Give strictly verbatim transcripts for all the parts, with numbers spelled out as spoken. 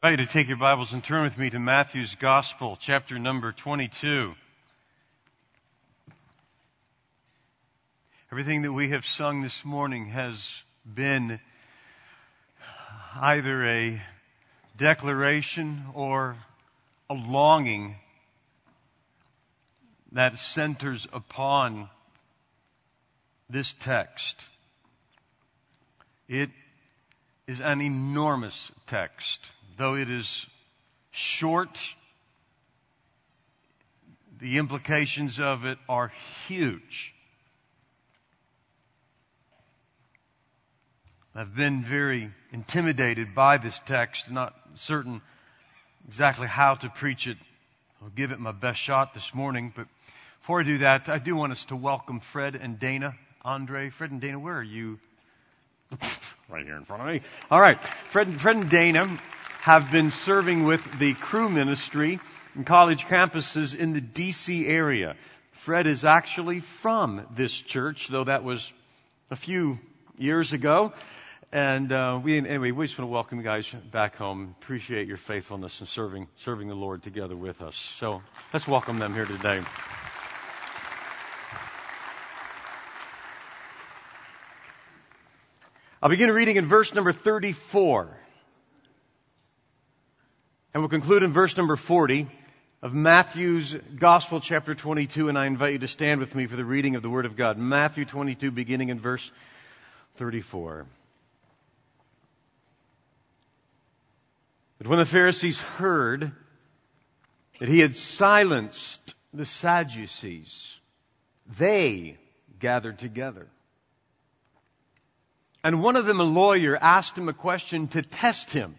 I invite you to take your Bibles and turn with me to Matthew's Gospel, chapter number twenty-two. Everything that we have sung this morning has been either a declaration or a longing that centers upon this text. It is an enormous text. Though it is short, the implications of it are huge. I've been very intimidated by this text, not certain exactly how to preach it. I'll give it my best shot this morning, but before I do that, I do want us to welcome Fred and Dana. Andre, Fred and Dana, where are you? Right here in front of me. All right, Fred, Fred and Dana have been serving with the Cru ministry in college campuses in the D C area. Fred is actually from this church, though that was a few years ago. And uh, we, anyway, we just want to welcome you guys back home. Appreciate your faithfulness in serving, serving the Lord together with us. So let's welcome them here today. I'll begin reading in verse number thirty-four. And we'll conclude in verse number forty of Matthew's Gospel, chapter twenty-two, and I invite you to stand with me for the reading of the Word of God. Matthew twenty-two, beginning in verse thirty-four. But when the Pharisees heard that he had silenced the Sadducees, they gathered together. And one of them, a lawyer, asked him a question to test him.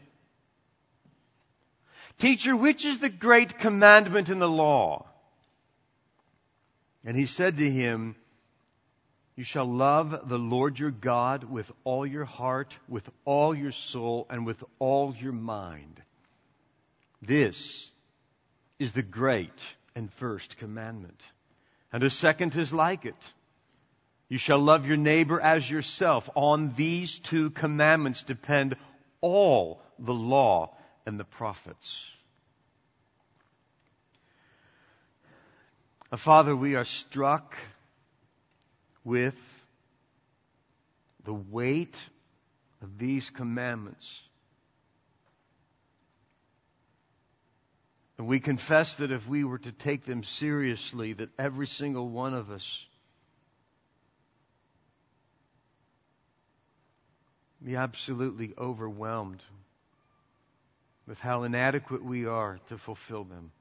Teacher, which is the great commandment in the law? And he said to him, you shall love the Lord your God with all your heart, with all your soul, and with all your mind. This is the great and first commandment. And a second is like it. You shall love your neighbor as yourself. On these two commandments depend all the law and the prophets. Father, we are struck with the weight of these commandments. And we confess that if we were to take them seriously, that every single one of us be absolutely overwhelmed with how inadequate we are to fulfill them.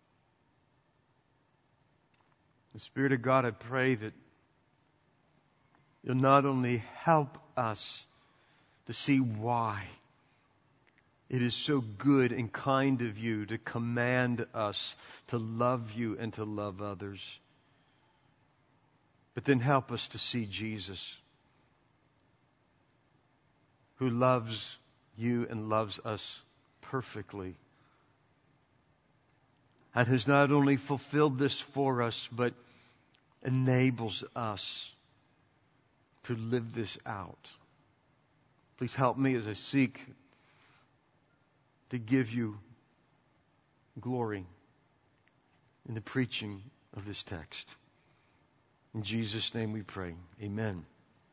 The Spirit of God, I pray that you'll not only help us to see why it is so good and kind of you to command us to love you and to love others, but then help us to see Jesus, who loves you and loves us perfectly, and has not only fulfilled this for us, but enables us to live this out. Please help me as I seek to give you glory in the preaching of this text. In Jesus' name we pray. Amen.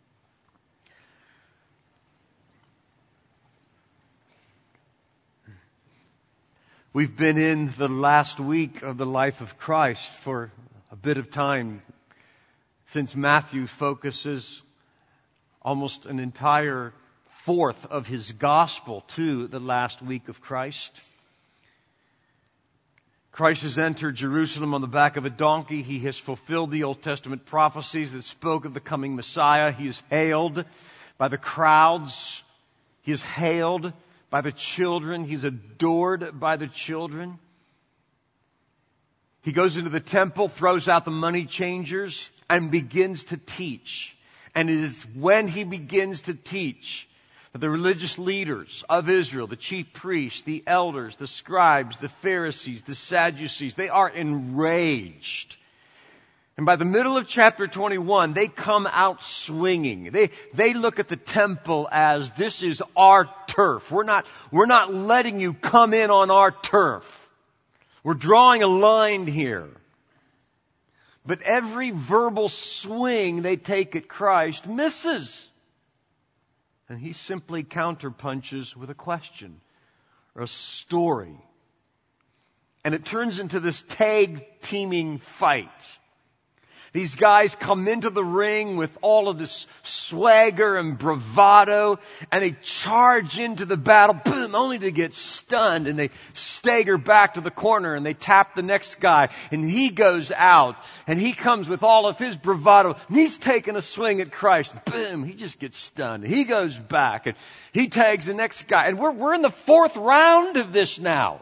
We've been in the last week of the life of Christ for a bit of time, since Matthew focuses almost an entire fourth of his gospel to the last week of Christ. Christ has entered Jerusalem on the back of a donkey. He has fulfilled the Old Testament prophecies that spoke of the coming Messiah. He is hailed by the crowds. He is hailed by the children. He's adored by the children. He goes into the temple, throws out the money changers, and begins to teach. And it is when he begins to teach that the religious leaders of Israel, the chief priests, the elders, the scribes, the Pharisees, the Sadducees, they are enraged. And by the middle of chapter twenty-one, they come out swinging. They, they look at the temple as this is our turf. We're not, we're not letting you come in on our turf. We're drawing a line here. But every verbal swing they take at Christ misses. And he simply counterpunches with a question or a story. And it turns into this tag-teaming fight. These guys come into the ring with all of this swagger and bravado, and they charge into the battle, boom, only to get stunned, and they stagger back to the corner, and they tap the next guy, and he goes out, and he comes with all of his bravado, and he's taking a swing at Christ, boom, he just gets stunned. He goes back, and he tags the next guy, and we're, we're in the fourth round of this now.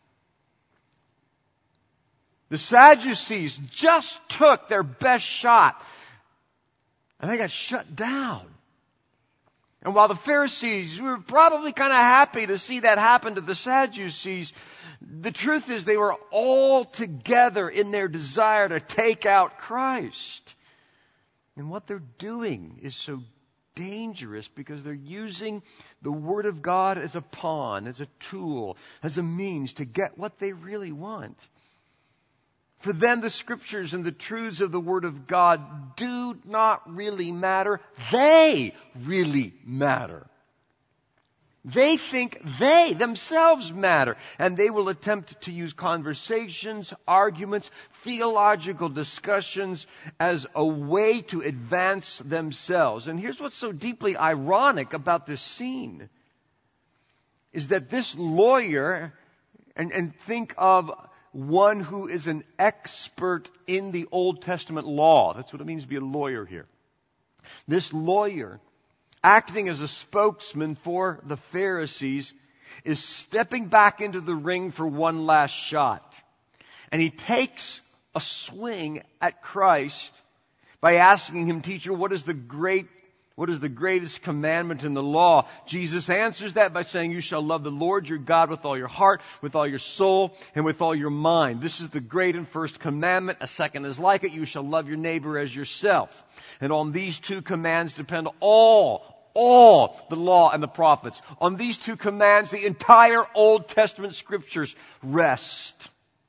The Sadducees just took their best shot, and they got shut down. And while the Pharisees were probably kind of happy to see that happen to the Sadducees, the truth is they were all together in their desire to take out Christ. And what they're doing is so dangerous because they're using the Word of God as a pawn, as a tool, as a means to get what they really want. For them, the Scriptures and the truths of the Word of God do not really matter. They really matter. They think they themselves matter. And they will attempt to use conversations, arguments, theological discussions as a way to advance themselves. And here's what's so deeply ironic about this scene. Is that this lawyer, and, and think of one who is an expert in the Old Testament law. That's what it means to be a lawyer here. This lawyer, acting as a spokesman for the Pharisees, is stepping back into the ring for one last shot. And he takes a swing at Christ by asking him, "Teacher, what is the great What is the greatest commandment in the law?" Jesus answers that by saying, "You shall love the Lord your God with all your heart, with all your soul, and with all your mind. This is the great and first commandment. A second is like it. You shall love your neighbor as yourself." And on these two commands depend all, all the law and the prophets. On these two commands, the entire Old Testament Scriptures rest.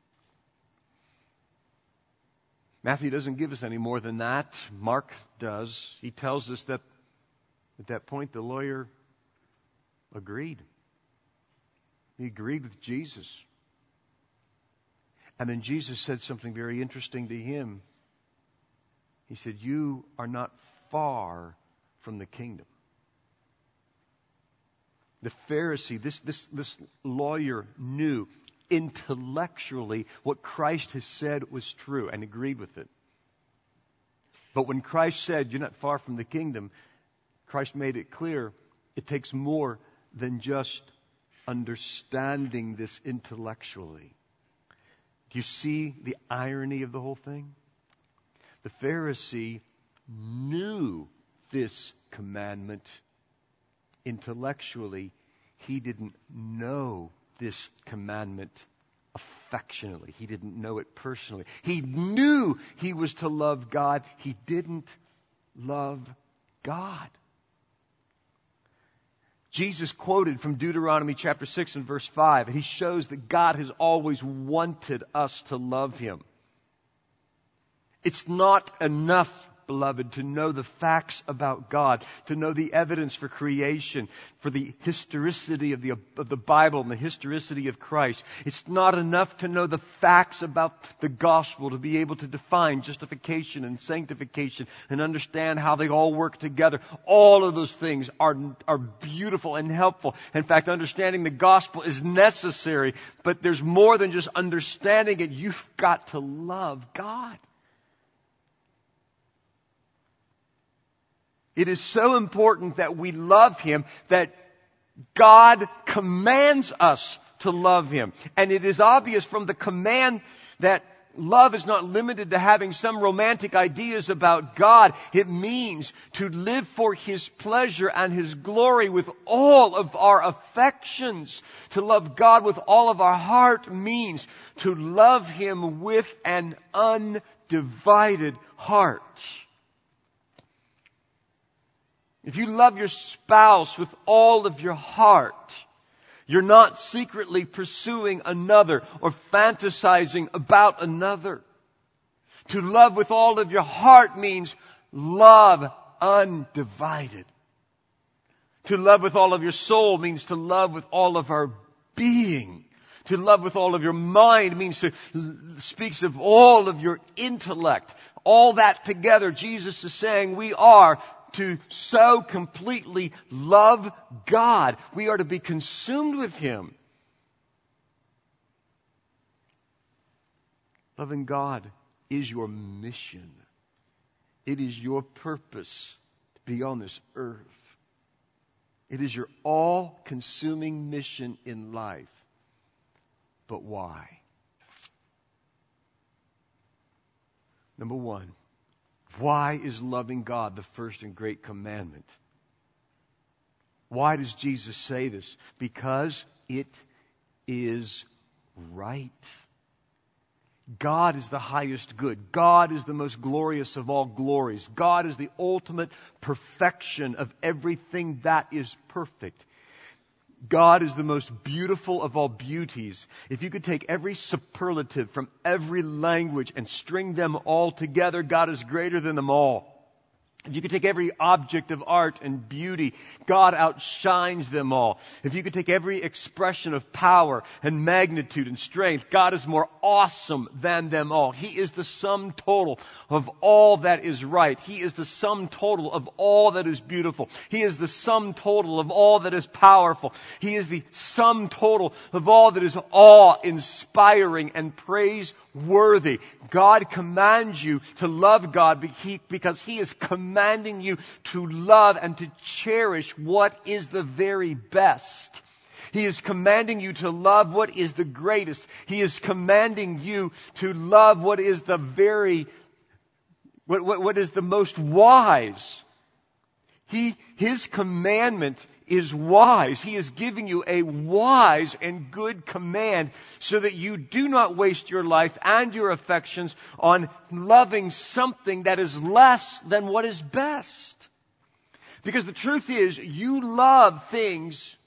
Matthew doesn't give us any more than that. Mark does. He tells us that at that point, the lawyer agreed. He agreed with Jesus. And then Jesus said something very interesting to him. He said, "You are not far from the kingdom." The Pharisee, this, this, this lawyer knew intellectually what Christ has said was true and agreed with it. But when Christ said, "You're not far from the kingdom," Christ made it clear it takes more than just understanding this intellectually. Do you see the irony of the whole thing? The Pharisee knew this commandment intellectually. He didn't know this commandment affectionately. He didn't know it personally. He knew he was to love God. He didn't love God. Jesus quoted from Deuteronomy chapter six and verse five, and he shows that God has always wanted us to love Him. It's not enough, beloved, to know the facts about God, to know the evidence for creation, for the historicity of the, of the Bible and the historicity of Christ. It's not enough to know the facts about the gospel to be able to define justification and sanctification and understand how they all work together. All of those things are, are beautiful and helpful. In fact, understanding the gospel is necessary, but there's more than just understanding it. You've got to love God. It is so important that we love Him that God commands us to love Him. And it is obvious from the command that love is not limited to having some romantic ideas about God. It means to live for His pleasure and His glory with all of our affections. To love God with all of our heart means to love Him with an unconditional undivided heart. If you love your spouse with all of your heart, you're not secretly pursuing another or fantasizing about another. To love with all of your heart means love undivided. To love with all of your soul means to love with all of our being. To love with all of your mind means to, speaks of all of your intellect. All that together, Jesus is saying we are to so completely love God. We are to be consumed with Him. Loving God is your mission. It is your purpose to be on this earth. It is your all-consuming mission in life. But why? Number one, why is loving God the first and great commandment? Why does Jesus say this? Because it is right. God is the highest good. God is the most glorious of all glories. God is the ultimate perfection of everything that is perfect. God is the most beautiful of all beauties. If you could take every superlative from every language and string them all together, God is greater than them all. If you could take every object of art and beauty, God outshines them all. If you could take every expression of power and magnitude and strength, God is more awesome than them all. He is the sum total of all that is right. He is the sum total of all that is beautiful. He is the sum total of all that is powerful. He is the sum total of all that is awe-inspiring and praiseworthy. God commands you to love God because He is commanding commanding you to love and to cherish what is the very best. He is commanding you to love what is the greatest. He is commanding you to love what is the very, what, what, what is the most wise. He, His commandment is wise. He is giving you a wise and good command so that you do not waste your life and your affections on loving something that is less than what is best. Because the truth is, you love things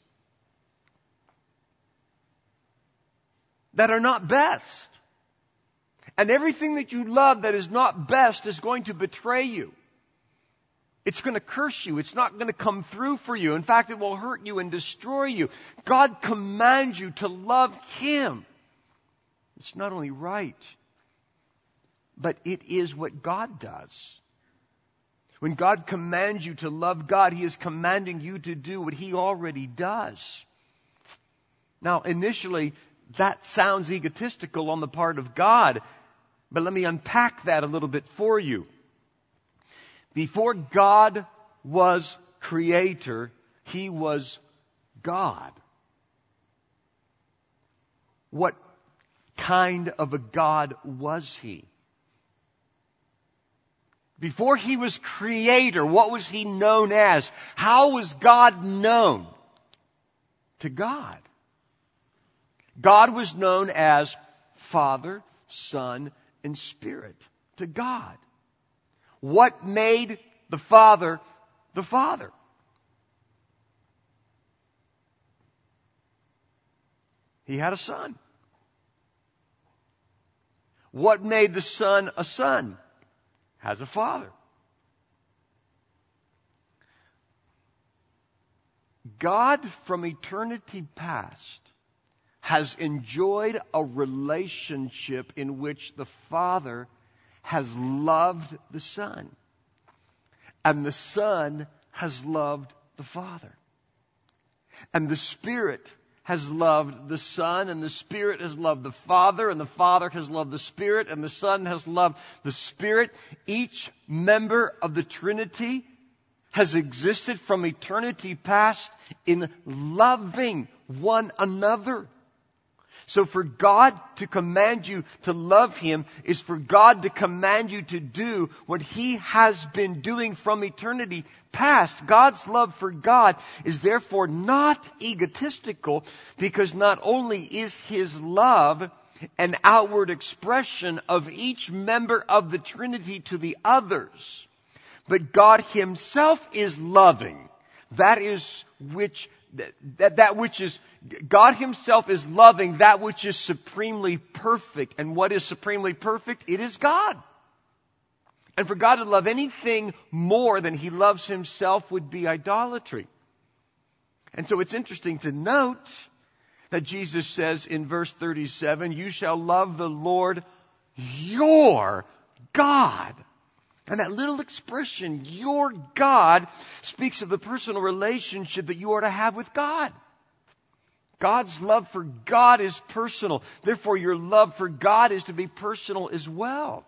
that are not best. And everything that you love that is not best is going to betray you. It's going to curse you. It's not going to come through for you. In fact, it will hurt you and destroy you. God commands you to love Him. It's not only right, but it is what God does. When God commands you to love God, He is commanding you to do what He already does. Now, initially, that sounds egotistical on the part of God, but let me unpack that a little bit for you. Before God was creator, He was God. What kind of a God was He? Before He was creator, what was He known as? How was God known? To God. God was known as Father, Son, and Spirit. To God. What made the Father the Father? He had a son. What made the Son a son? Has a father. God from eternity past has enjoyed a relationship in which the Father has loved the Son. And the Son has loved the Father. And the Spirit has loved the Son, and the Spirit has loved the Father, and the Father has loved the Spirit, and the Son has loved the Spirit. Each member of the Trinity has existed from eternity past in loving one another. So for God to command you to love Him is for God to command you to do what He has been doing from eternity past. God's love for God is therefore not egotistical, because not only is His love an outward expression of each member of the Trinity to the others. But God Himself is loving. That is which, that, that which is, God Himself is loving that which is supremely perfect. And what is supremely perfect? It is God. And for God to love anything more than He loves Himself would be idolatry. And so it's interesting to note that Jesus says in verse thirty-seven, you shall love the Lord your God. And that little expression, your God, speaks of the personal relationship that you are to have with God. God's love for God is personal. Therefore, your love for God is to be personal as well.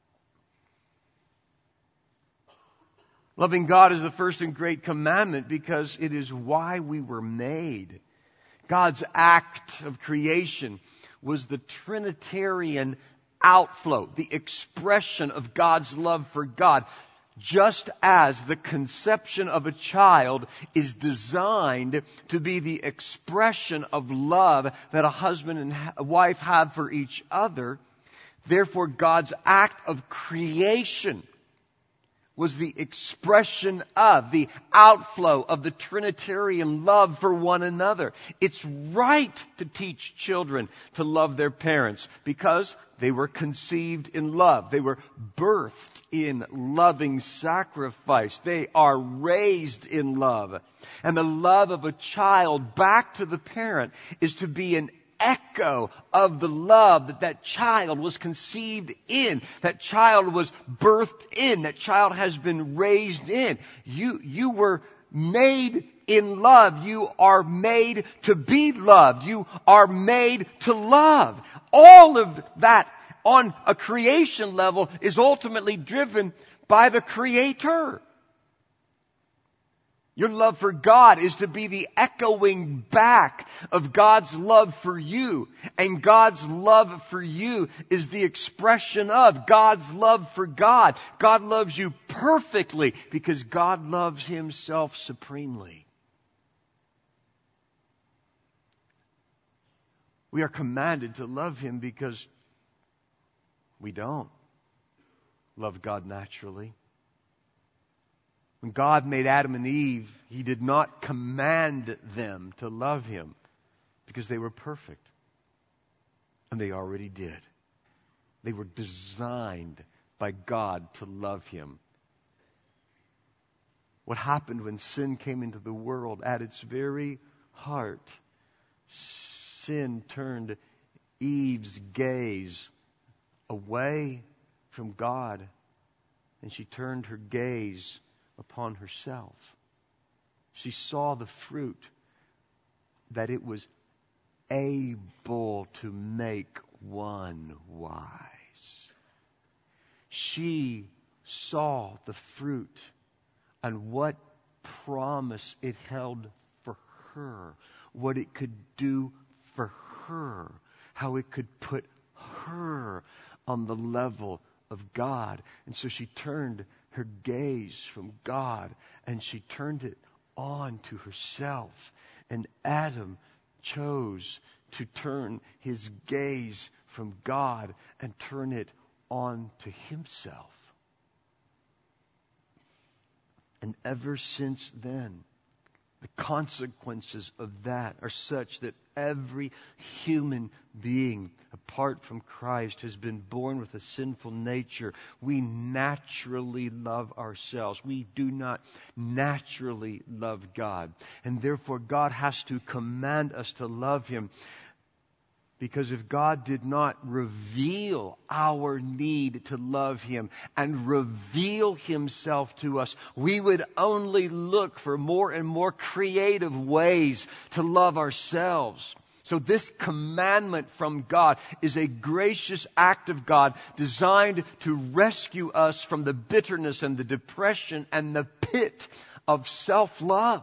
Loving God is the first and great commandment because it is why we were made. God's act of creation was the Trinitarian outflow, the expression of God's love for God. Just as the conception of a child is designed to be the expression of love that a husband and a wife have for each other, therefore God's act of creation was the expression of, the outflow of the Trinitarian love for one another. It's right to teach children to love their parents because they were conceived in love. They were birthed in loving sacrifice. They are raised in love. And the love of a child back to the parent is to be an echo of the love that that child was conceived in, that child was birthed in, that child has been raised in. You, you were made in love. You are made to be loved. You are made to love. All of that on a creation level is ultimately driven by the Creator. Your love for God is to be the echoing back of God's love for you. And God's love for you is the expression of God's love for God. God loves you perfectly because God loves Himself supremely. We are commanded to love Him because we don't love God naturally. When God made Adam and Eve, He did not command them to love Him because they were perfect. And they already did. They were designed by God to love Him. What happened when sin came into the world? At its very heart, sin turned Eve's gaze away from God, and she turned her gaze upon herself. She saw the fruit that it was able to make one wise. She saw the fruit and what promise it held for her, what it could do for her, how it could put her on the level of God. And so she turned her gaze from God and she turned it on to herself. And Adam chose to turn his gaze from God and turn it on to himself. And ever since then, the consequences of that are such that every human being, apart from Christ, has been born with a sinful nature. We naturally love ourselves. We do not naturally love God. And therefore, God has to command us to love Him. Because if God did not reveal our need to love Him and reveal Himself to us, we would only look for more and more creative ways to love ourselves. So this commandment from God is a gracious act of God designed to rescue us from the bitterness and the depression and the pit of self-love.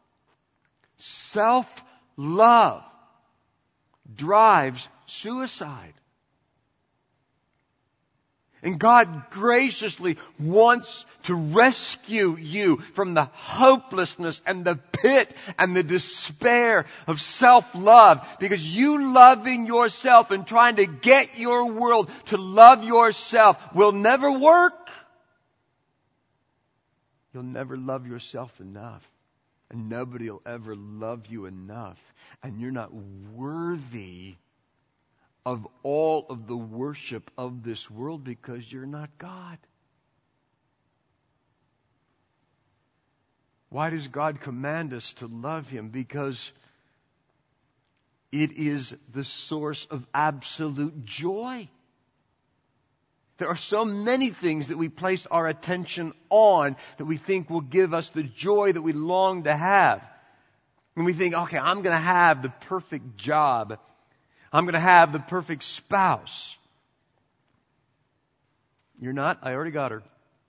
Self-love drives suicide. And God graciously wants to rescue you from the hopelessness and the pit and the despair of self-love. Because you loving yourself and trying to get your world to love yourself will never work. You'll never love yourself enough. And nobody will ever love you enough. And you're not worthy of all of the worship of this world because you're not God. Why does God command us to love Him? Because it is the source of absolute joy. There are so many things that we place our attention on that we think will give us the joy that we long to have. And we think, okay, I'm going to have the perfect job. I'm going to have the perfect spouse. You're not? I already got her.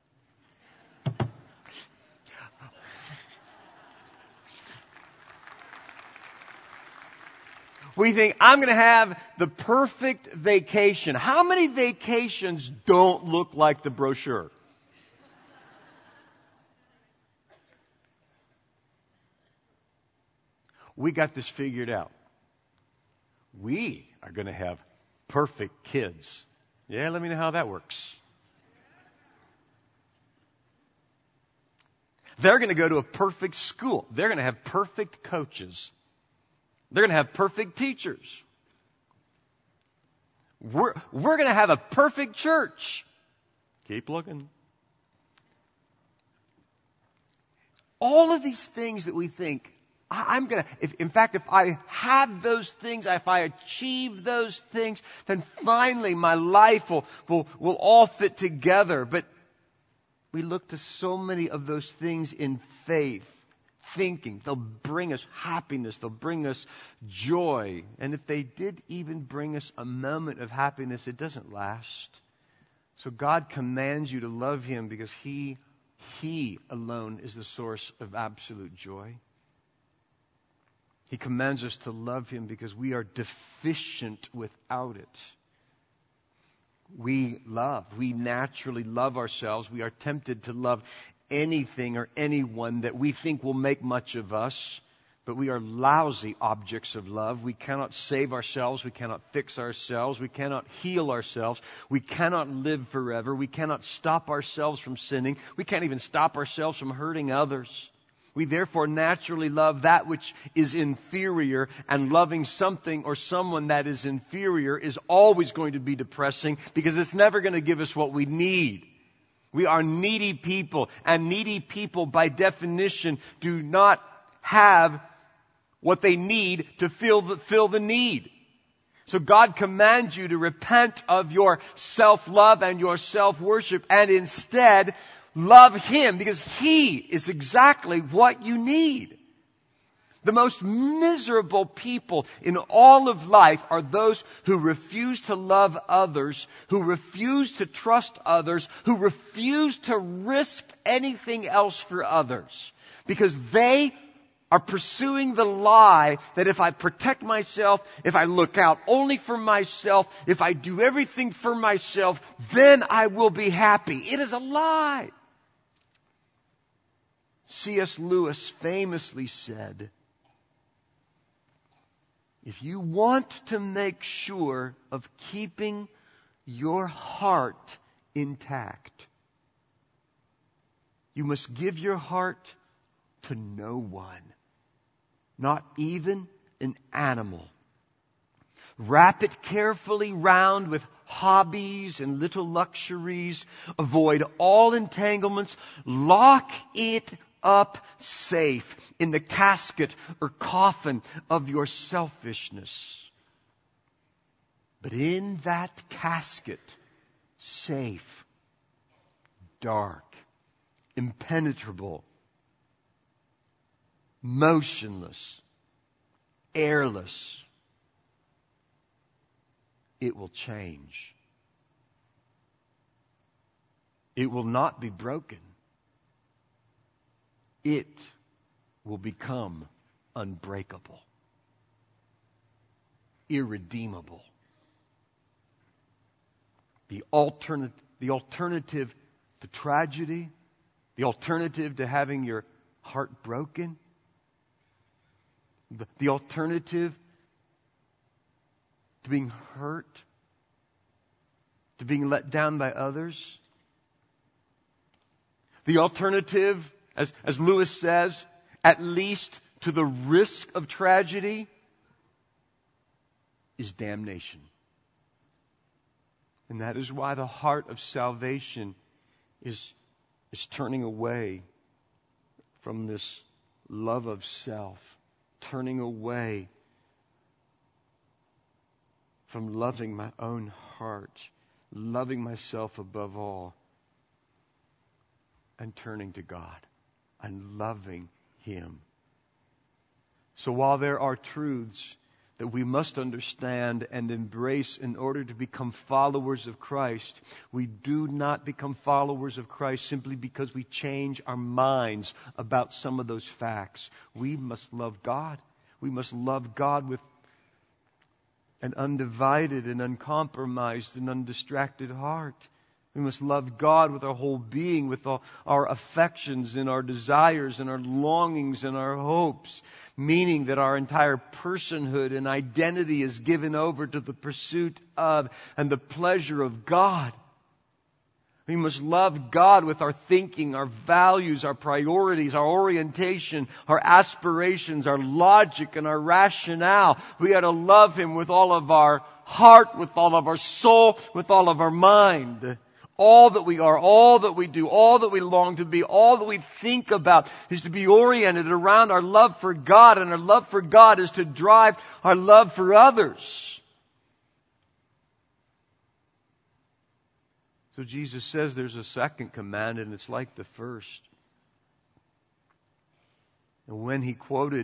We think, I'm going to have the perfect vacation. How many vacations don't look like the brochure? We got this figured out. We are going to have perfect kids. Yeah, let me know how that works. They're going to go to a perfect school. They're going to have perfect coaches. They're going to have perfect teachers. We're, we're going to have a perfect church. Keep looking. All of these things that we think, I'm going to, if, in fact, if I have those things, if I achieve those things, then finally my life will, will, will all fit together. But we look to so many of those things in faith, thinking they'll bring us happiness, they'll bring us joy. And if they did even bring us a moment of happiness, it doesn't last. So God commands you to love Him because He, He alone is the source of absolute joy. He commands us to love Him because we are deficient without it. We love. We naturally love ourselves. We are tempted to love anything or anyone that we think will make much of us. But we are lousy objects of love. We cannot save ourselves. We cannot fix ourselves. We cannot heal ourselves. We cannot live forever. We cannot stop ourselves from sinning. We can't even stop ourselves from hurting others. We therefore naturally love that which is inferior, and loving something or someone that is inferior is always going to be depressing because it's never going to give us what we need. We are needy people, and needy people by definition do not have what they need to fill the, fill the need. So God commands you to repent of your self-love and your self-worship and instead love Him because He is exactly what you need. The most miserable people in all of life are those who refuse to love others, who refuse to trust others, who refuse to risk anything else for others. Because they are pursuing the lie that if I protect myself, if I look out only for myself, if I do everything for myself, then I will be happy. It is a lie. C S Lewis famously said, if you want to make sure of keeping your heart intact, you must give your heart to no one, not even an animal. Wrap it carefully round with hobbies and little luxuries. Avoid all entanglements. Lock it up safe in the casket or coffin of your selfishness. But in that casket, safe, dark, impenetrable, motionless, airless, it will change. It will not be broken. It will become unbreakable, irredeemable. The alternate, the alternative to tragedy, the alternative to having your heart broken, the, the alternative to being hurt, to being let down by others. The alternative, as, as Lewis says, at least to the risk of tragedy, is damnation. And that is why the heart of salvation is, is turning away from this love of self, turning away from loving my own heart, loving myself above all, and turning to God and loving Him. So while there are truths that we must understand and embrace in order to become followers of Christ, we do not become followers of Christ simply because we change our minds about some of those facts. We must love God. We must love God with an undivided and uncompromised and undistracted heart. We must love God with our whole being, with all our affections and our desires and our longings and our hopes, meaning that our entire personhood and identity is given over to the pursuit of and the pleasure of God. We must love God with our thinking, our values, our priorities, our orientation, our aspirations, our logic, and our rationale. We got to love Him with all of our heart, with all of our soul, with all of our mind. All that we are, all that we do, all that we long to be, all that we think about is to be oriented around our love for God, and our love for God is to drive our love for others. So Jesus says there's a second command, and it's like the first. And when He quoted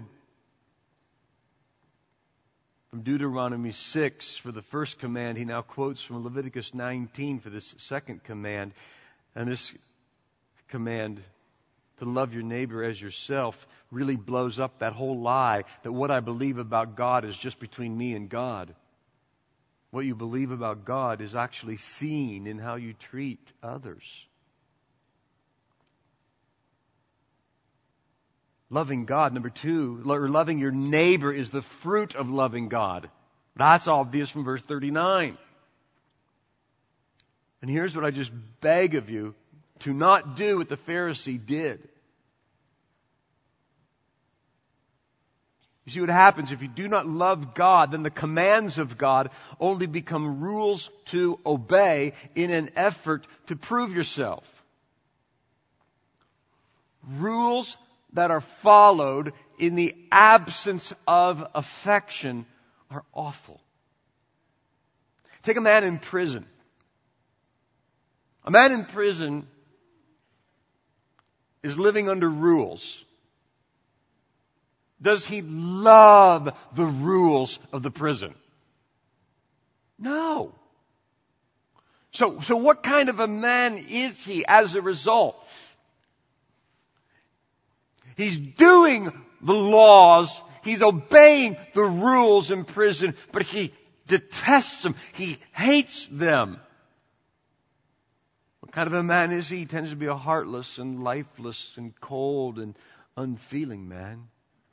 from Deuteronomy six for the first command, He now quotes from Leviticus nineteen for this second command. And this command to love your neighbor as yourself really blows up that whole lie that what I believe about God is just between me and God. What you believe about God is actually seen in how you treat others. Loving God, number two, or loving your neighbor is the fruit of loving God. That's obvious from verse thirty-nine. And here's what I just beg of you to not do what the Pharisee did. You see what happens if you do not love God, then the commands of God only become rules to obey in an effort to prove yourself. Rules that are followed in the absence of affection are awful. Take a man in prison. A man in prison is living under rules. Does he love the rules of the prison? No. So, so what kind of a man is he as a result? He's doing the laws, he's obeying the rules in prison, but he detests them, he hates them. What kind of a man is he? He tends to be a heartless and lifeless and cold and unfeeling man.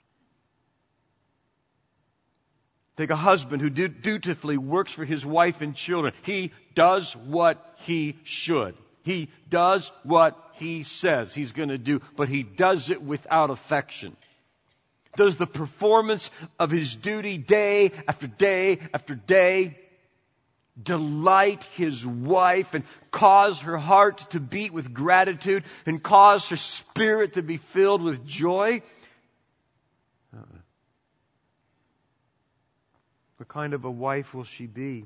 Take a husband who dutifully works for his wife and children. He does what he should. He does what he says he's going to do, but he does it without affection. Does the performance of his duty day after day after day delight his wife and cause her heart to beat with gratitude and cause her spirit to be filled with joy? Uh-uh. What kind of a wife will she be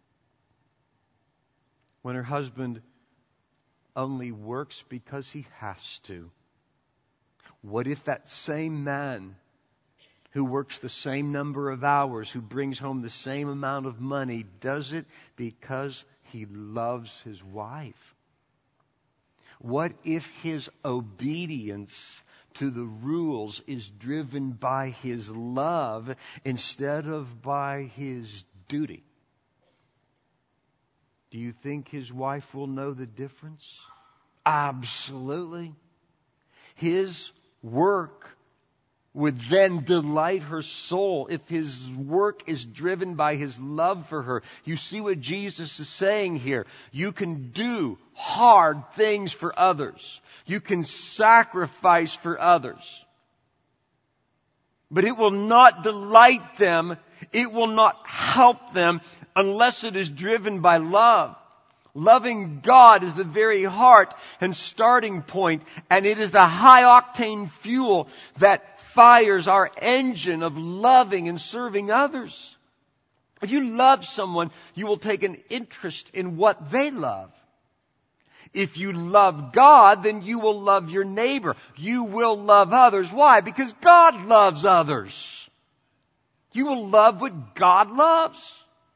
when her husband only works because he has to? What if that same man who works the same number of hours, who brings home the same amount of money, does it because he loves his wife? What if his obedience to the rules is driven by his love instead of by his duty? Do you think his wife will know the difference? Absolutely. His work would then delight her soul if his work is driven by his love for her. You see what Jesus is saying here. You can do hard things for others. You can sacrifice for others. But it will not delight them. It will not help them unless it is driven by love. Loving God is the very heart and starting point, and it is the high-octane fuel that fires our engine of loving and serving others. If you love someone, you will take an interest in what they love. If you love God, then you will love your neighbor. You will love others. Why? Because God loves others. You will love what God loves.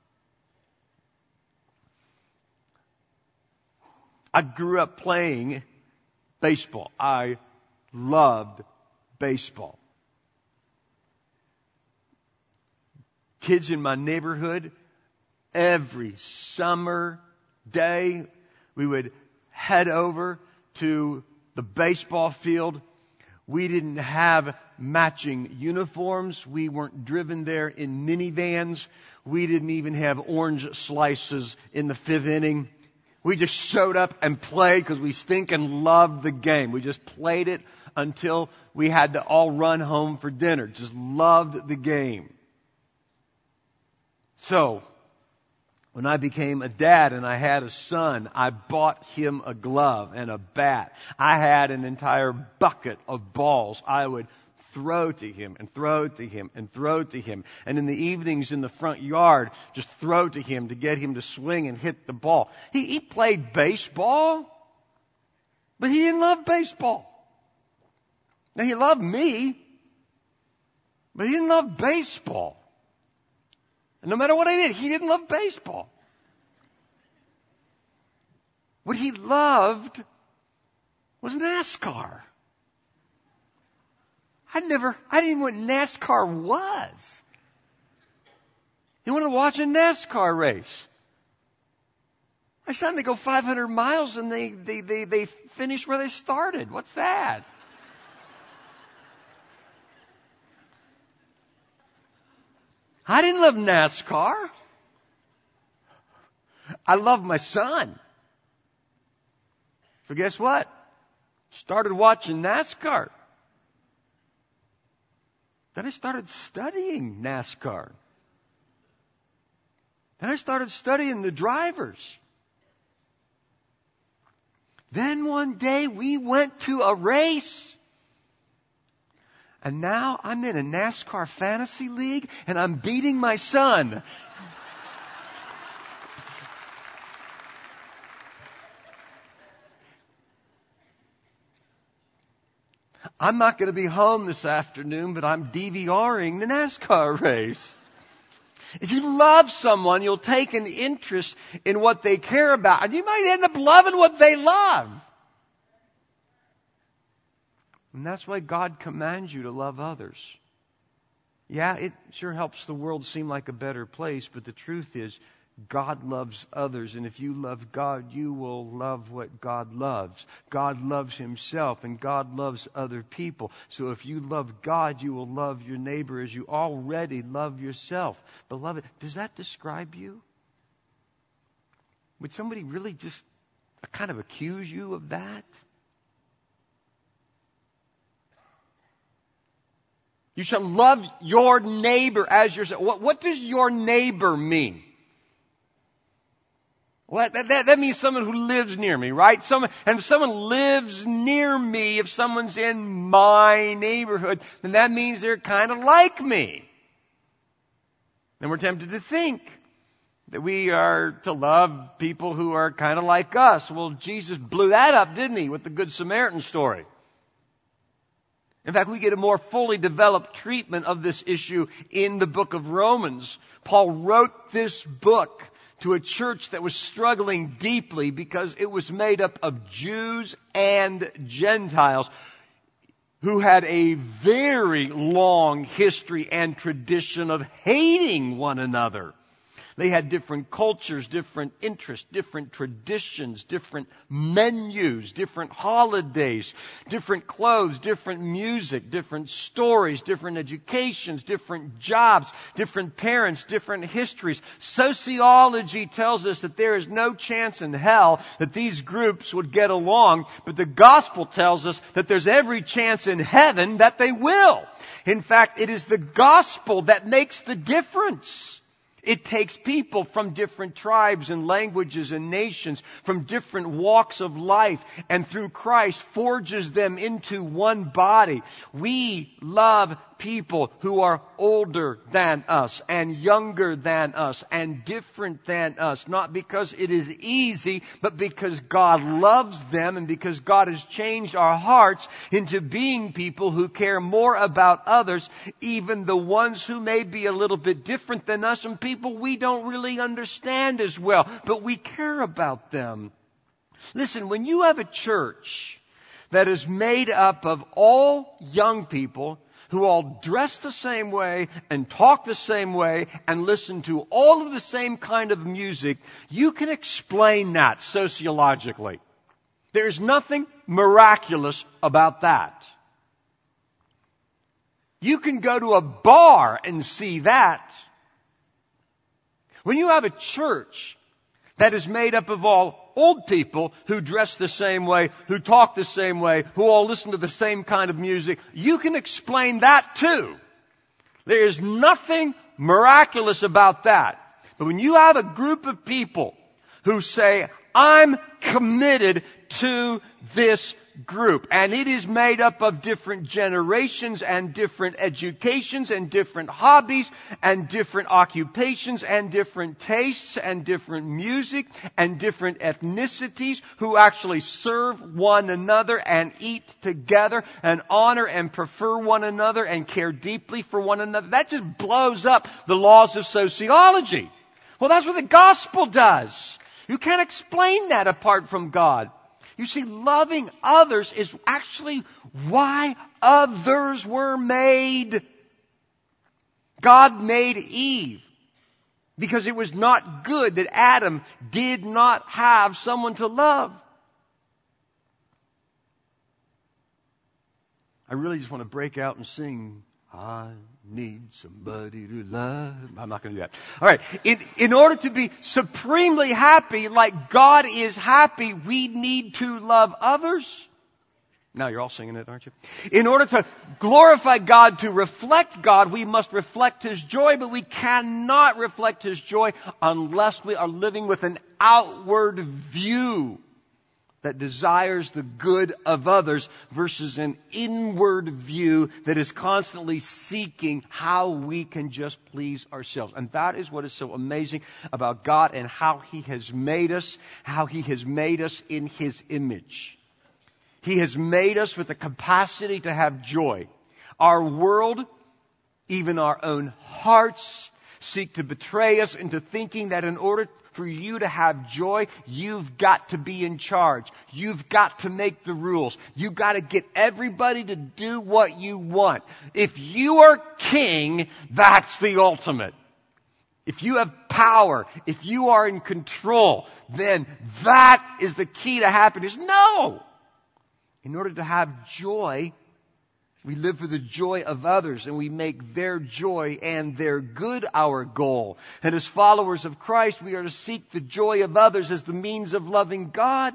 I grew up playing baseball. I loved baseball. Kids in my neighborhood, every summer day, we would head over to the baseball field. We didn't have matching uniforms. We weren't driven there in minivans. We didn't even have orange slices in the fifth inning. We just showed up and played because we stinking loved the game. We just played it until we had to all run home for dinner. Just loved the game. So, when I became a dad and I had a son, I bought him a glove and a bat. I had an entire bucket of balls I would throw to him and throw to him and throw to him. And in the evenings in the front yard, just throw to him to get him to swing and hit the ball. He, he played baseball, but he didn't love baseball. Now, he loved me, but he didn't love baseball. And no matter what I did, he didn't love baseball. What he loved was NASCAR. I never, I didn't even know what NASCAR was. He wanted to watch a NASCAR race. I saw them, they go five hundred miles and they, they, they, they finish where they started. What's that? I didn't love NASCAR. I loved my son. So guess what? Started watching NASCAR. Then I started studying NASCAR. Then I started studying the drivers. Then one day we went to a race. And now I'm in a NASCAR fantasy league and I'm beating my son. I'm not going to be home this afternoon, but I'm DVRing the NASCAR race. If you love someone, you'll take an interest in what they care about, and you might end up loving what they love. And that's why God commands you to love others. Yeah, it sure helps the world seem like a better place, but the truth is, God loves others, and if you love God, you will love what God loves. God loves Himself, and God loves other people. So if you love God, you will love your neighbor as you already love yourself. Beloved, does that describe you? Would somebody really just kind of accuse you of that? You shall love your neighbor as yourself. What, what does your neighbor mean? Well, that, that, that means someone who lives near me, right? Someone, and if someone lives near me, if someone's in my neighborhood, then that means they're kind of like me. And we're tempted to think that we are to love people who are kind of like us. Well, Jesus blew that up, didn't He, with the Good Samaritan story? In fact, we get a more fully developed treatment of this issue in the book of Romans. Paul wrote this book to a church that was struggling deeply because it was made up of Jews and Gentiles who had a very long history and tradition of hating one another. They had different cultures, different interests, different traditions, different menus, different holidays, different clothes, different music, different stories, different educations, different jobs, different parents, different histories. Sociology tells us that there is no chance in hell that these groups would get along, but the gospel tells us that there's every chance in heaven that they will. In fact, it is the gospel that makes the difference. It takes people from different tribes and languages and nations, from different walks of life, and through Christ forges them into one body. We love people who are older than us and younger than us and different than us, not because it is easy, but because God loves them and because God has changed our hearts into being people who care more about others, even the ones who may be a little bit different than us and people we don't really understand as well, but we care about them. Listen, when you have a church that is made up of all young people who all dress the same way and talk the same way and listen to all of the same kind of music, you can explain that sociologically. There's nothing miraculous about that. You can go to a bar and see that. When you have a church that is made up of all old people who dress the same way, who talk the same way, who all listen to the same kind of music, you can explain that too. There is nothing miraculous about that. But when you have a group of people who say, I'm committed to this group, and it is made up of different generations and different educations and different hobbies and different occupations and different tastes and different music and different ethnicities who actually serve one another and eat together and honor and prefer one another and care deeply for one another. That just blows up the laws of sociology. Well, that's what the gospel does. You can't explain that apart from God. You see, loving others is actually why others were made. God made Eve because it was not good that Adam did not have someone to love. I really just want to break out and sing, I need somebody to love. I'm not going to do that. All right. In, in order to be supremely happy like God is happy, we need to love others. Now you're all singing it, aren't you? In order to glorify God, to reflect God, we must reflect His joy, but we cannot reflect His joy unless we are living with an outward view that desires the good of others versus an inward view that is constantly seeking how we can just please ourselves. And that is what is so amazing about God and how He has made us, how He has made us in His image. He has made us with the capacity to have joy. Our world, even our own hearts, seek to betray us into thinking that in order for you to have joy, you've got to be in charge. You've got to make the rules. You've got to get everybody to do what you want. If you are king, that's the ultimate. If you have power, if you are in control, then that is the key to happiness. No! In order to have joy, we live for the joy of others, and we make their joy and their good our goal. And as followers of Christ, we are to seek the joy of others as the means of loving God.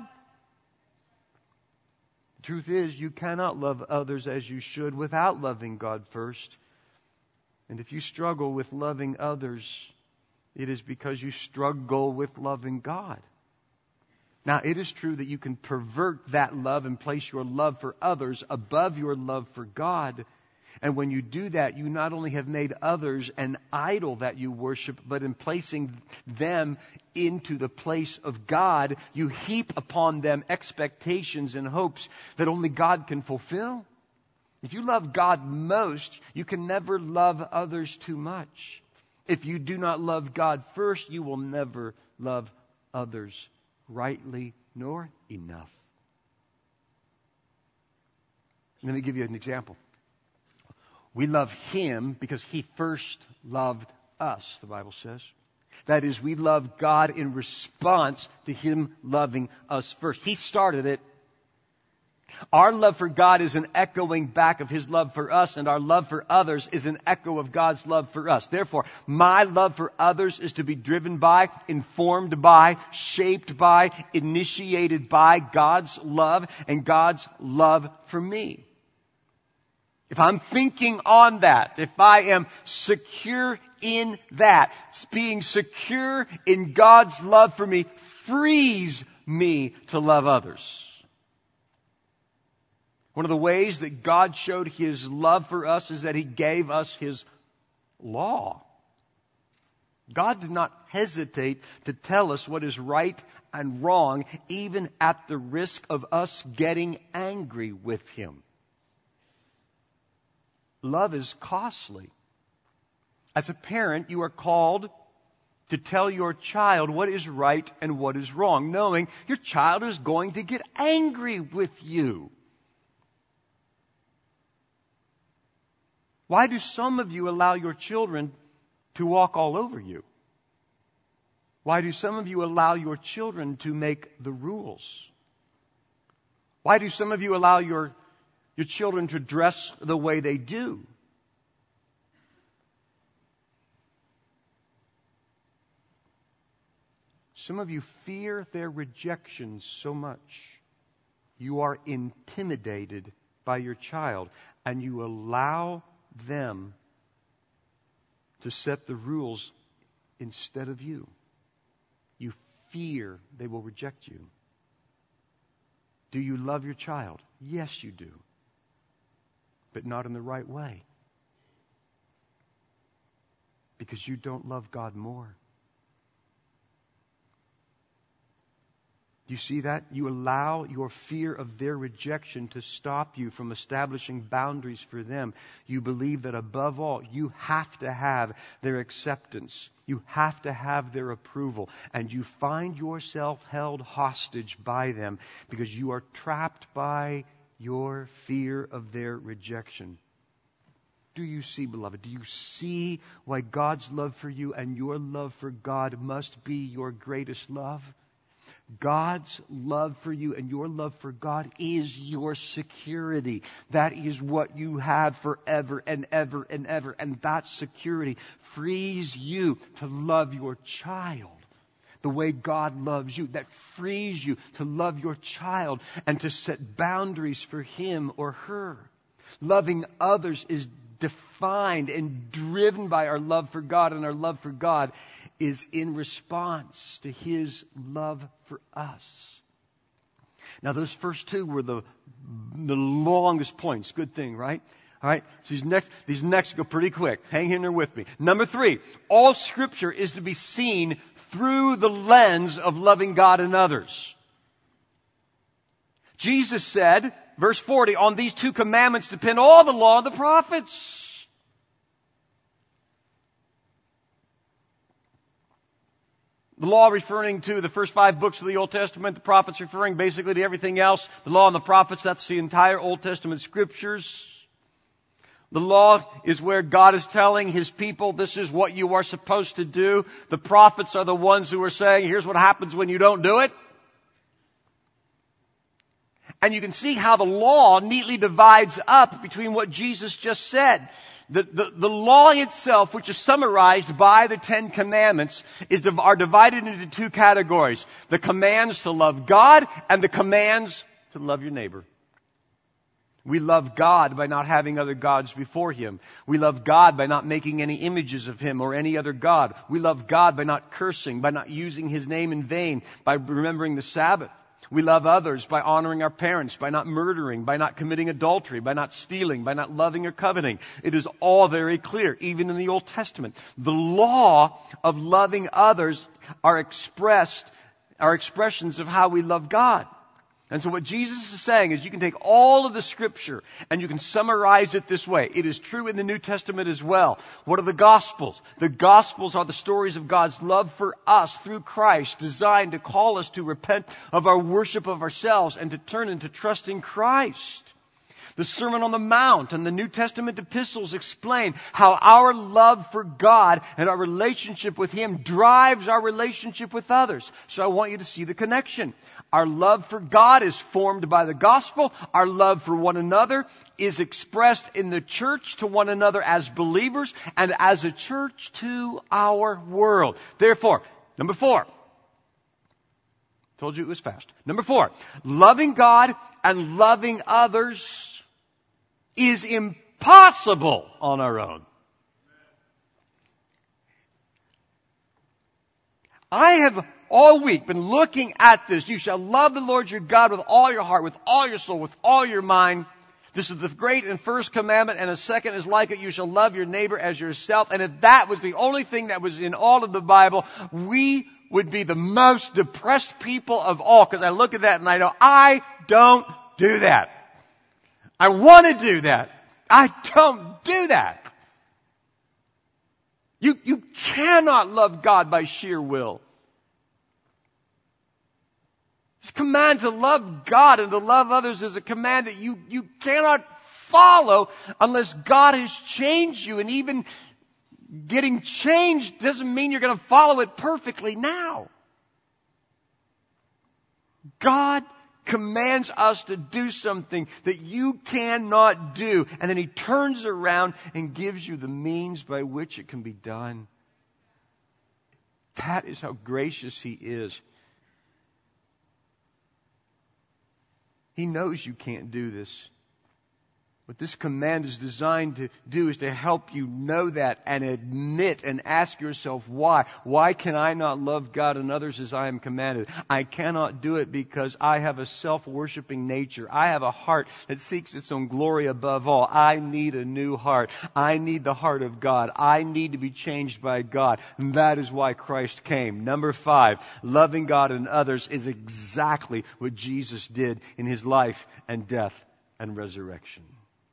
The truth is, you cannot love others as you should without loving God first. And if you struggle with loving others, it is because you struggle with loving God. Now, it is true that you can pervert that love and place your love for others above your love for God. And when you do that, you not only have made others an idol that you worship, but in placing them into the place of God, you heap upon them expectations and hopes that only God can fulfill. If you love God most, you can never love others too much. If you do not love God first, you will never love others rightly nor enough. Let me give you an example. We love Him because He first loved us, the Bible says. That is, we love God in response to Him loving us first. He started it. Our love for God is an echoing back of His love for us, and our love for others is an echo of God's love for us. Therefore, my love for others is to be driven by, informed by, shaped by, initiated by God's love and God's love for me. If I'm thinking on that, if I am secure in that, being secure in God's love for me frees me to love others. One of the ways that God showed His love for us is that He gave us His law. God did not hesitate to tell us what is right and wrong, even at the risk of us getting angry with Him. Love is costly. As a parent, you are called to tell your child what is right and what is wrong, knowing your child is going to get angry with you. Why do some of you allow your children to walk all over you? Why do some of you allow your children to make the rules? Why do some of you allow your Your children to dress the way they do? Some of you fear their rejection so much. You are intimidated by your child, and you allow them to set the rules instead of you. You fear they will reject you. Do you love your child? Yes, you do. But not in the right way. Because you don't love God more. Do you see that? You allow your fear of their rejection to stop you from establishing boundaries for them. You believe that above all, you have to have their acceptance. You have to have their approval. And you find yourself held hostage by them because you are trapped by your fear of their rejection. Do you see, beloved? Do you see why God's love for you and your love for God must be your greatest love? God's love for you and your love for God is your security. That is what you have forever and ever and ever. And that security frees you to love your child the way God loves you. That frees you to love your child and to set boundaries for him or her. Loving others is defined and driven by our love for God, and our love for God is in response to His love for us. Now, those first two were the, the longest points. Good thing, right? All right. So these next, these next go pretty quick. Hang in there with me. Number three, all Scripture is to be seen through the lens of loving God and others. Jesus said, verse forty, on these two commandments depend all the law and the prophets. The law referring to the first five books of the Old Testament, the prophets referring basically to everything else. The law and the prophets, that's the entire Old Testament Scriptures. The law is where God is telling His people, this is what you are supposed to do. The prophets are the ones who are saying, here's what happens when you don't do it. And you can see how the law neatly divides up between what Jesus just said. The, the, the law itself, which is summarized by the Ten Commandments, is are divided into two categories. The commands to love God and the commands to love your neighbor. We love God by not having other gods before Him. We love God by not making any images of Him or any other God. We love God by not cursing, by not using His name in vain, by remembering the Sabbath. We love others by honoring our parents, by not murdering, by not committing adultery, by not stealing, by not loving or coveting. It is all very clear, even in the Old Testament. The law of loving others are expressed, are expressions of how we love God. And so what Jesus is saying is you can take all of the Scripture and you can summarize it this way. It is true in the New Testament as well. What are the Gospels? The Gospels are the stories of God's love for us through Christ, designed to call us to repent of our worship of ourselves and to turn into trust in Christ. The Sermon on the Mount and the New Testament epistles explain how our love for God and our relationship with Him drives our relationship with others. So I want you to see the connection. Our love for God is formed by the gospel. Our love for one another is expressed in the church to one another as believers and as a church to our world. Therefore, number four. Told you it was fast. Number four, loving God and loving others is impossible on our own. I have all week been looking at this. You shall love the Lord your God with all your heart, with all your soul, with all your mind. This is the great and first commandment, and a second is like it. You shall love your neighbor as yourself. And if that was the only thing that was in all of the Bible, we would be the most depressed people of all. Because I look at that and I know, I don't do that. I want to do that. I don't do that. You, you cannot love God by sheer will. This command to love God and to love others is a command that you, you cannot follow unless God has changed you. And even getting changed doesn't mean you're going to follow it perfectly now. God commands us to do something that you cannot do. And then He turns around and gives you the means by which it can be done. That is how gracious He is. He knows you can't do this. What this command is designed to do is to help you know that and admit and ask yourself why. Why can I not love God and others as I am commanded? I cannot do it because I have a self-worshiping nature. I have a heart that seeks its own glory above all. I need a new heart. I need the heart of God. I need to be changed by God. And that is why Christ came. Number five, loving God and others is exactly what Jesus did in His life and death and resurrection.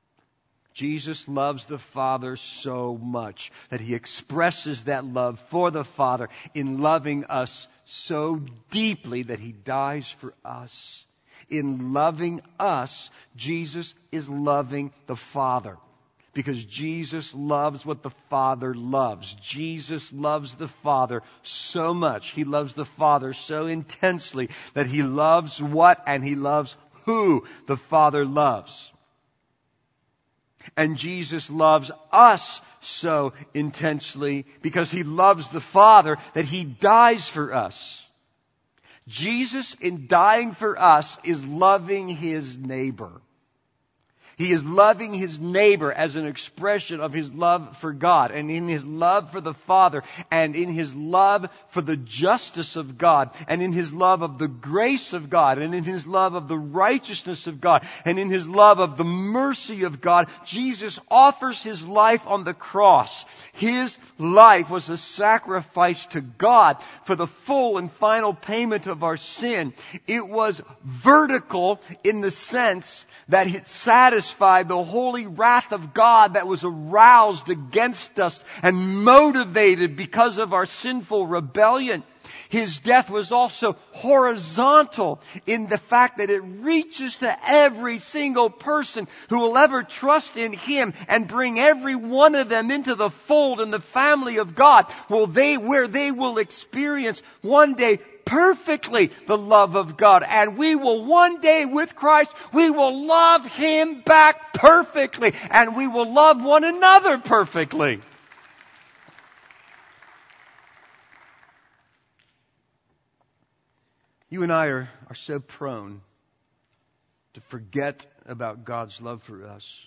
Jesus loves the Father so much that He expresses that love for the Father in loving us so deeply that He dies for us. In loving us, Jesus is loving the Father. Because Jesus loves what the Father loves. Jesus loves the Father so much. He loves the Father so intensely that He loves what and He loves who the Father loves. And Jesus loves us so intensely because He loves the Father that He dies for us. Jesus, in dying for us, is loving His neighbor. He is loving His neighbor as an expression of His love for God and in His love for the Father and in His love for the justice of God and in His love of the grace of God and in His love of the righteousness of God and in His love of the mercy of God. Jesus offers His life on the cross. His life was a sacrifice to God for the full and final payment of our sin. It was vertical in the sense that it satisfied the holy wrath of God that was aroused against us and motivated because of our sinful rebellion. His death was also horizontal in the fact that it reaches to every single person who will ever trust in Him and bring every one of them into the fold and the family of God, will they, where they will experience one day perfectly the love of God. And we will one day with Christ, we will love Him back perfectly. And we will love one another perfectly. You and I are, are so prone to forget about God's love for us.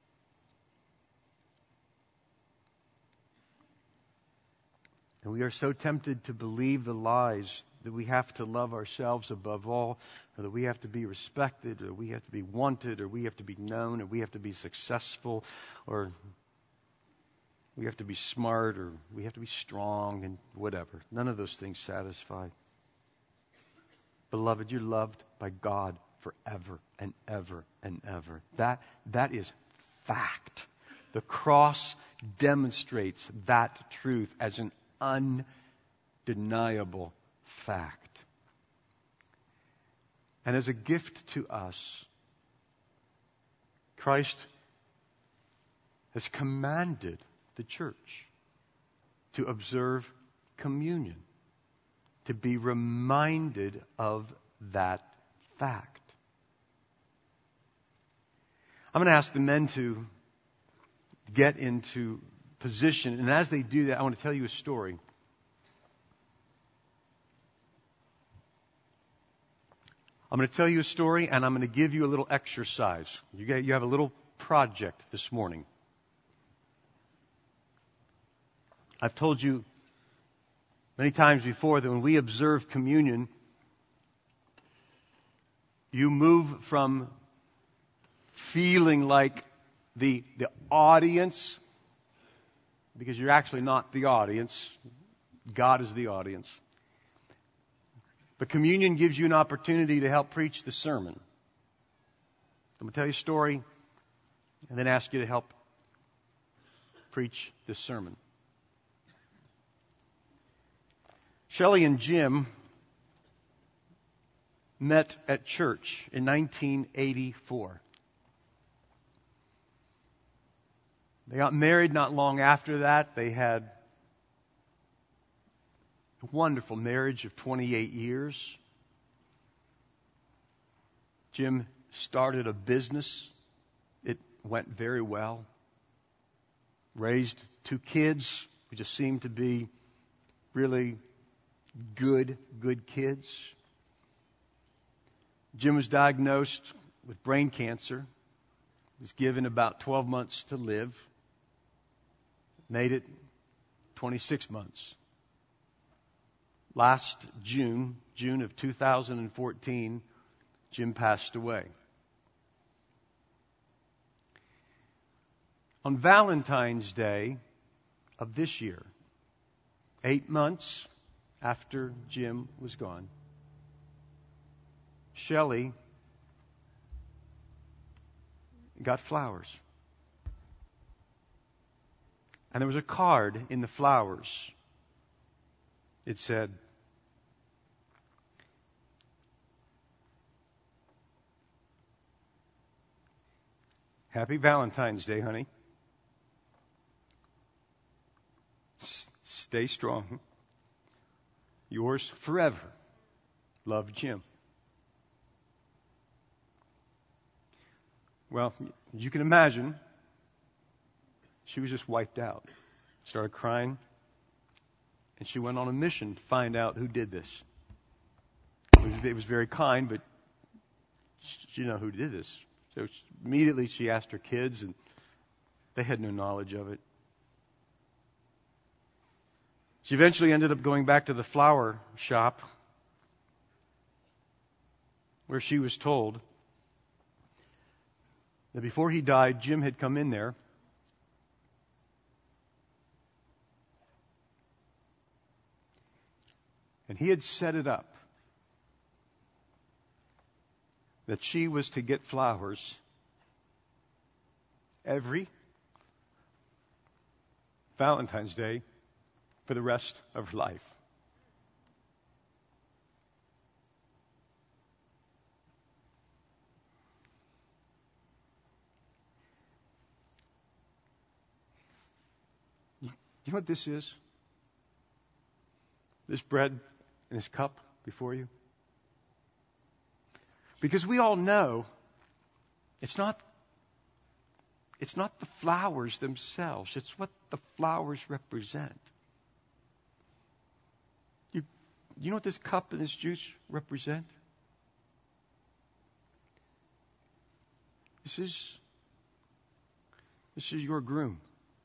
And we are so tempted to believe the lies that we have to love ourselves above all, or that we have to be respected, or we have to be wanted, or we have to be known, or we have to be successful, or we have to be smart, or we have to be strong, and whatever. None of those things satisfy. Beloved, you're loved by God forever and ever and ever. That, that is fact. The cross demonstrates that truth as an undeniable fact. And as a gift to us, Christ has commanded the church to observe communion, to be reminded of that fact. I'm going to ask the men to get into position, and as they do that, I want to tell you a story. I'm going to tell you a story, and I'm going to give you a little exercise. You get, you have a little project this morning. I've told you many times before that when we observe communion, you move from feeling like the, the audience, because you're actually not the audience. God is the audience. But communion gives you an opportunity to help preach the sermon. I'm going to tell you a story and then ask you to help preach this sermon. Shelley and Jim met at church in nineteen eighty-four. They got married not long after that. They had a wonderful marriage of twenty-eight years. Jim started a business. It went very well. Raised two kids who just seemed to be really good, good kids. Jim was diagnosed with brain cancer. Was given about twelve months to live. Made it twenty-six months. Last June, June of two thousand fourteen, Jim passed away. On Valentine's Day of this year, eight months after Jim was gone, Shelley got flowers. And there was a card in the flowers. It said, "Happy Valentine's Day, honey. S- stay strong. Yours forever. Love, Jim." Well, you can imagine, she was just wiped out. Started crying. And she went on a mission to find out who did this. It was, it was very kind, but she didn't know who did this. So she, immediately she asked her kids, and they had no knowledge of it. She eventually ended up going back to the flower shop, where she was told that before he died, Jim had come in there and he had set it up that she was to get flowers every Valentine's Day for the rest of her life. You know what this is? This bread and this cup before you? Because we all know it's not it's not the flowers themselves, it's what the flowers represent. You you know what this cup and this juice represent? This is this is your groom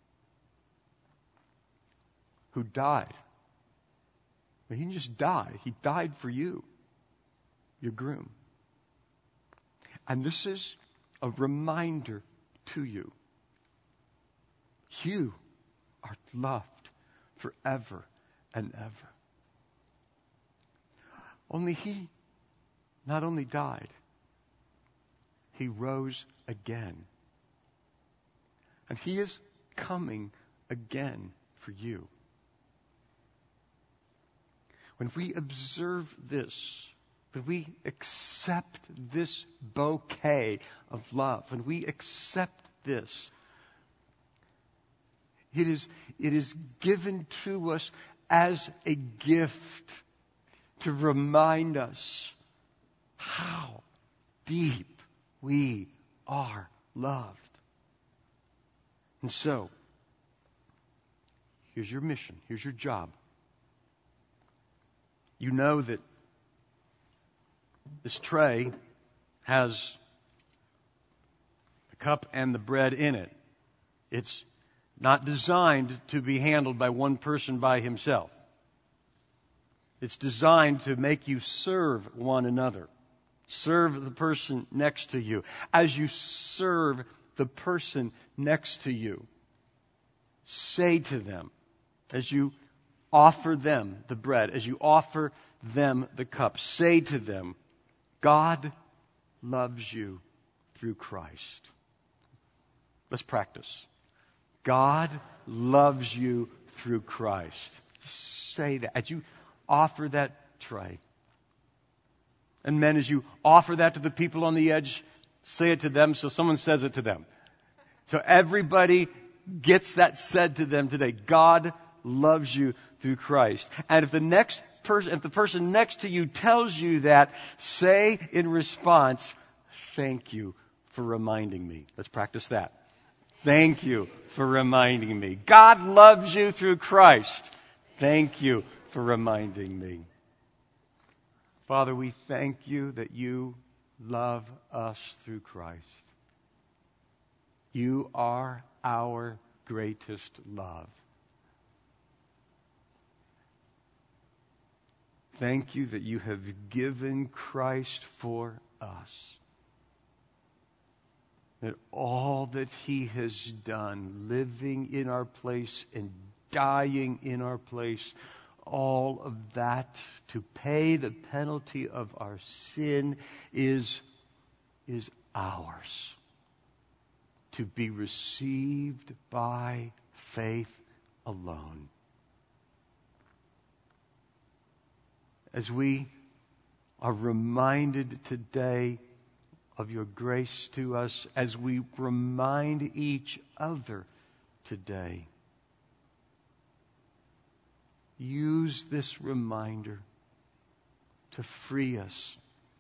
who died. But he didn't just die. He died for you, your groom. And this is a reminder to you. You are loved forever and ever. Only he not only died, he rose again. And he is coming again for you. When we observe this when we accept this bouquet of love, when we accept this, it is, it is given to us as a gift to remind us how deep we are loved. And so, here's your mission. Here's your job. You know that this tray has the cup and the bread in it. It's not designed to be handled by one person by himself. It's designed to make you serve one another. Serve the person next to you. As you serve the person next to you, say to them, as you offer them the bread, as you offer them the cup, say to them, God loves you through Christ. Let's practice. God loves you through Christ. Say that as you offer that tray. And men, as you offer that to the people on the edge, say it to them so someone says it to them. So everybody gets that said to them today. God loves you through Christ. And if the next person, if the person next to you tells you that, say in response, thank you for reminding me. Let's practice that. Thank you for reminding me. God loves you through Christ. Thank you for reminding me. Father, we thank you that you love us through Christ. You are our greatest love. Thank you that you have given Christ for us. That all that He has done, living in our place and dying in our place, all of that to pay the penalty of our sin is, is ours. To be received by faith alone. As we are reminded today of your grace to us, as we remind each other today, use this reminder to free us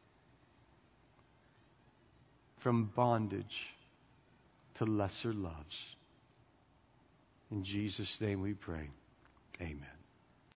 from bondage to lesser loves. In Jesus' name we pray. Amen.